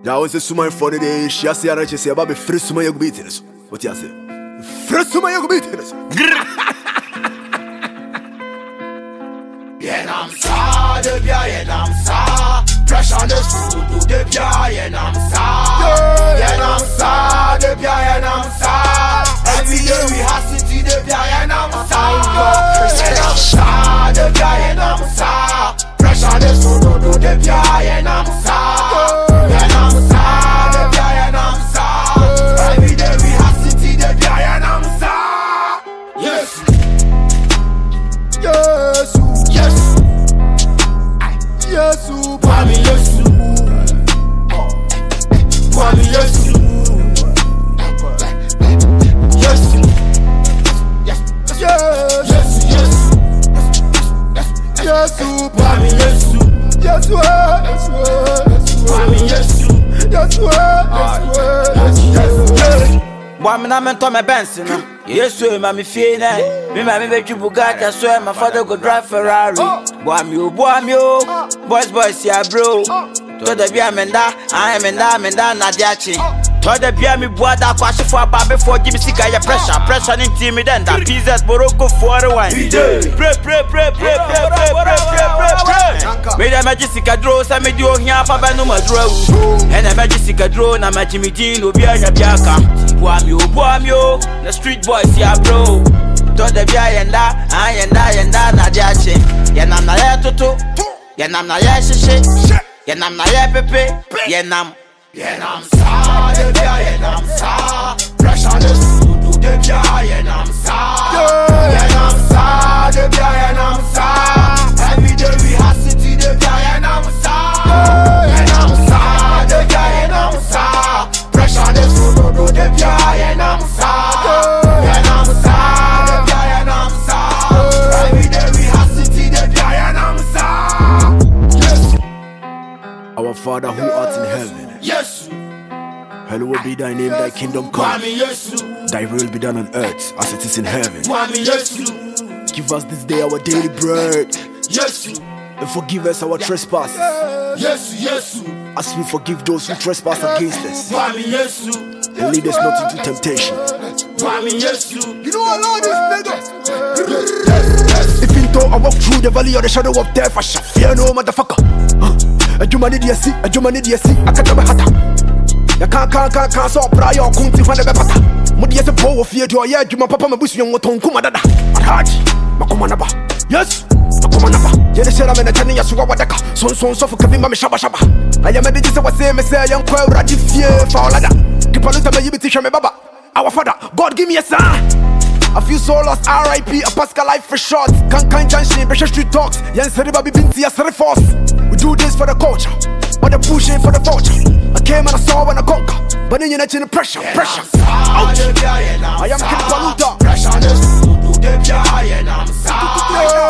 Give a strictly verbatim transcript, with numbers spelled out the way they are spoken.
That was a summer funny day. She has said, she said, about the first summer you beat it. What you say? First summer you beat it. Yeah, I'm sad, yeah, I'm sad. Pressure on the food, the yeah, I'm sad. Yeah, I'm sad, yeah, I'm sad. Every day we have to see the yeah, I'm sad. Yeah, I'm sad, yeah, I'm sad. Pressure on the food, the yeah, I'm sad. Yeah, I'm sad, yeah, I'm sad. Every day we have to see the yeah, I'm sad. Yes, Yes, yes. yes, Kwame Yesu, Kwame Yesu, Yesu, yes, yes, yes, yes, yes, Kwame Yesu, yes, yes, Kwame Yesu, yes, yes, yes. Boy, me na me to me Benz no. Yesu ma me fie na. Me ma me betwi Bugatti so my father go drive Ferrari. Boy me o, boy me o. Boys boys ya bro. To the bia menda, I menda menda na diachi. To the bia me boy da kwashi for aba before give me sika ya pressure. Pressure in team me then that Jesus Morocco for the wine. Pray pray pray pray pray pray pray pray pray. Me da magisika draw say me di ohia pa ba no madro. And a magisika draw na majimi din obi anya biaka. Boy me o, boy me o. The street boys ya bro. To the bia yenda, I yenda yenda na diachi. Yenam na ya toto. Yenam na ya shishe. Yenam na ya pepe. Yenam. Yenam sad, yenam sad. Pressure on the food, the yenam sad. Yenam sad, yenam sad. Every day we have to see the yenam sad. Yenam sad, yenam sad. Pressure on the food, the yenam sad. Yenam sad, yenam sad. Every day we have to see the yenam sad. Yes, Our Father who art in heaven, yes. hallowed be thy name, thy kingdom come. Kwame Yesu, Thy will be done on earth as it is in heaven. Kwame Yesu, Give us this day our daily bread, Yesu, and forgive us our trespasses, Yesu, Yesu, as we forgive those who trespass against us. Kwame Yesu, And lead us not into temptation. Kwame Yesu. You know I love this nigga. Even though I walk through the valley of the shadow of death, I shall fear no motherfucker. A juma need you see, a juma need you see, I can't have a hata. Ya can't, can't, can't, can't, so pray or kunti when the bepata. Mudi as a bow of fear to a year, Juma Papa Mabusi and Waton Kumadada. Haji, Makumanaba. Yes, Makumanaba. Yenisha and a ten years ago, Wadaka. So, so, so for Kabima Shaba Shaba. I am a medicine was saying, Messiah, young Quell Raji fear for Lada. Kipaluta Mayibiti Baba. Our Father, God give me a sign. I feel so lost, R I P, a Pascal life for short. Can't kind junction, pressure street talks. Yan Seriba Binti as force. We do this for the culture, but the pushing for the vulture. I came and I saw when I conquer, but then you're not in the pressure, pressure. Ouch. I am Kid Paluta. Pressure on the food, the yeah, I'm sad.